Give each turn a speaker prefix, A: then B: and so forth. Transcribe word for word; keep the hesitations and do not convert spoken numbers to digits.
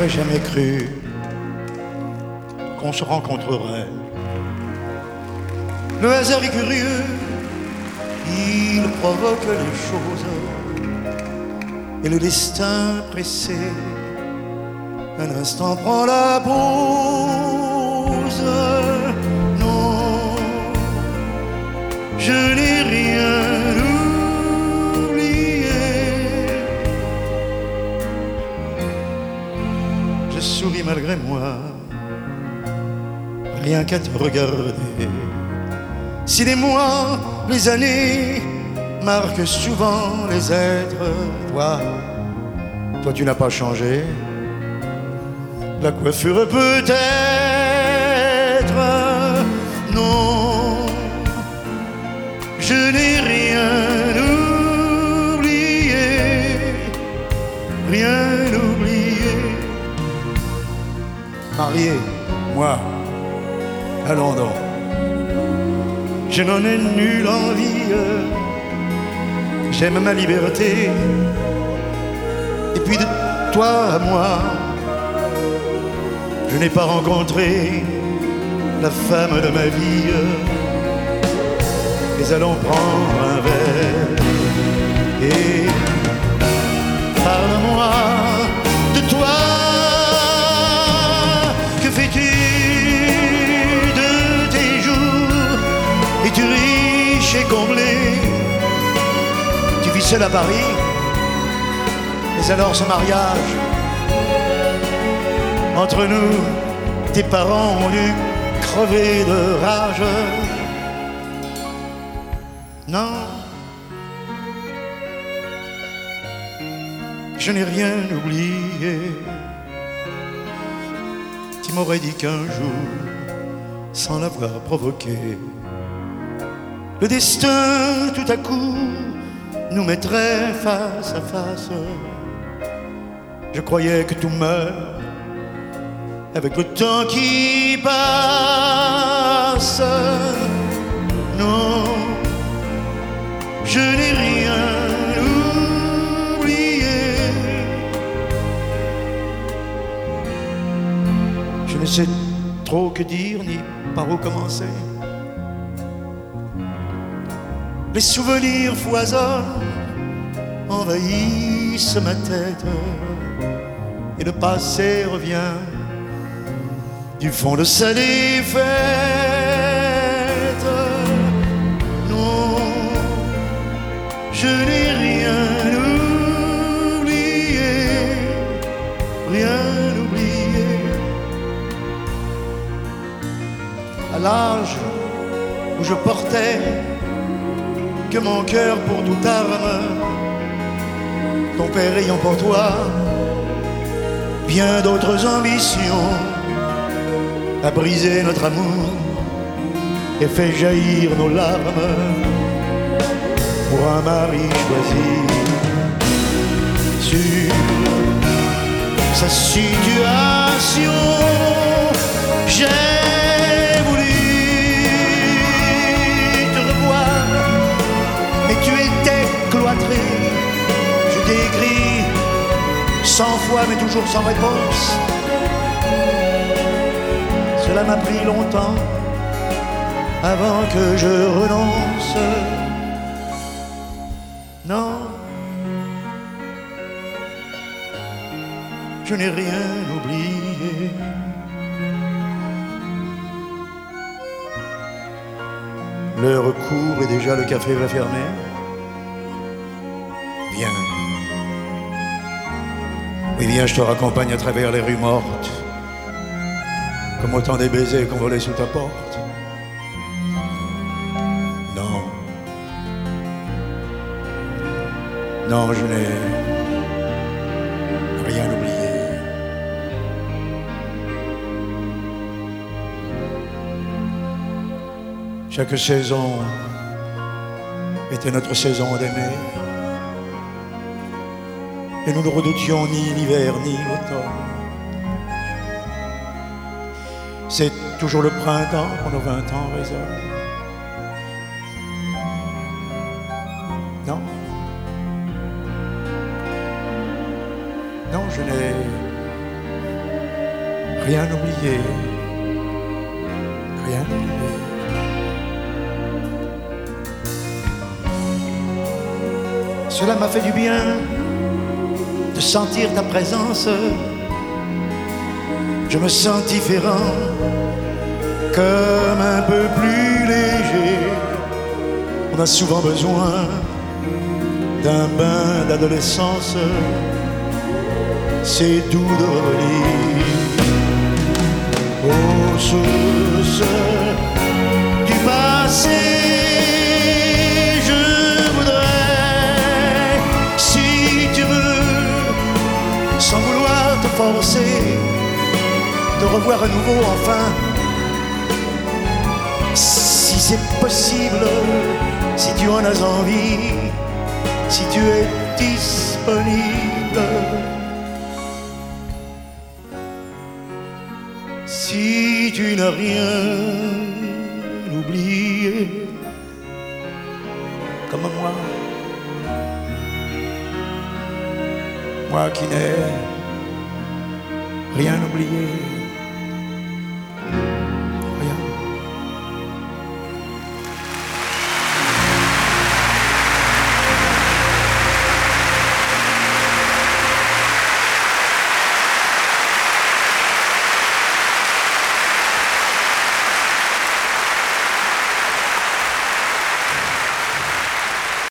A: n'aurais jamais cru qu'on se rencontrerait. Le hasard est curieux, il provoque les choses, et le destin pressé, un instant prend la pause. Non, je n'ai rien oublié. Je souris malgré moi, rien qu'à te regarder. Si les mois, les années marquent souvent les êtres, toi, toi tu n'as pas changé. La coiffure peut-être, non, je n'ai rien oublié, rien oublié. Marié, moi, à Londres, je n'en ai nulle envie. J'aime ma liberté. Et puis de toi à moi, je n'ai pas rencontré la femme de ma vie. Mais allons prendre un verre et parle-moi de toi. Que fais-tu de tes jours? Es-tu riche et comblé? Tu vis seul à Paris? Mais alors ce mariage entre nous, tes parents ont dû crever de rage. Non, je n'ai rien oublié. Tu m'aurais dit qu'un jour, sans l'avoir provoqué, le destin tout à coup nous mettrait face à face. Je croyais que tout meurt avec le temps qui passe. Non, je n'ai rien oublié. Je ne sais trop que dire ni par où commencer. Les souvenirs foisonnent, envahissent ma tête, et le passé revient du fond de sa défaite. Non, je n'ai rien oublié, rien oublié. À l'âge où je portais que mon cœur pour toute arme, ton père ayant pour toi bien d'autres ambitions, a brisé notre amour et fait jaillir nos larmes pour un mari choisi sur sa situation. J'ai voulu te revoir, mais tu étais cloîtré. Je t'ai écrit cent fois, mais toujours sans réponse. Cela m'a pris longtemps avant que je renonce. Non, je n'ai rien oublié. L'heure court et déjà le café va fermer. Viens. Oui, viens, je te raccompagne à travers les rues mortes, comme autant des baisers qu'on volait sous ta porte. Non, non, je n'ai rien oublié. Chaque saison était notre saison d'aimer, et nous ne redoutions ni l'hiver ni l'automne. C'est toujours le printemps quand nos vingt ans résonnent. Non, non, je n'ai rien oublié, rien oublié. Cela m'a fait du bien de sentir ta présence. Je me sens différent, comme un peu plus léger. On a souvent besoin d'un bain d'adolescence. C'est doux de revenir aux sources du passé. Je voudrais, si tu veux, sans vouloir te forcer, te revoir à nouveau enfin. Si c'est possible, si tu en as envie, si tu es disponible, si tu n'as rien oublié, comme moi, moi qui n'ai rien oublié.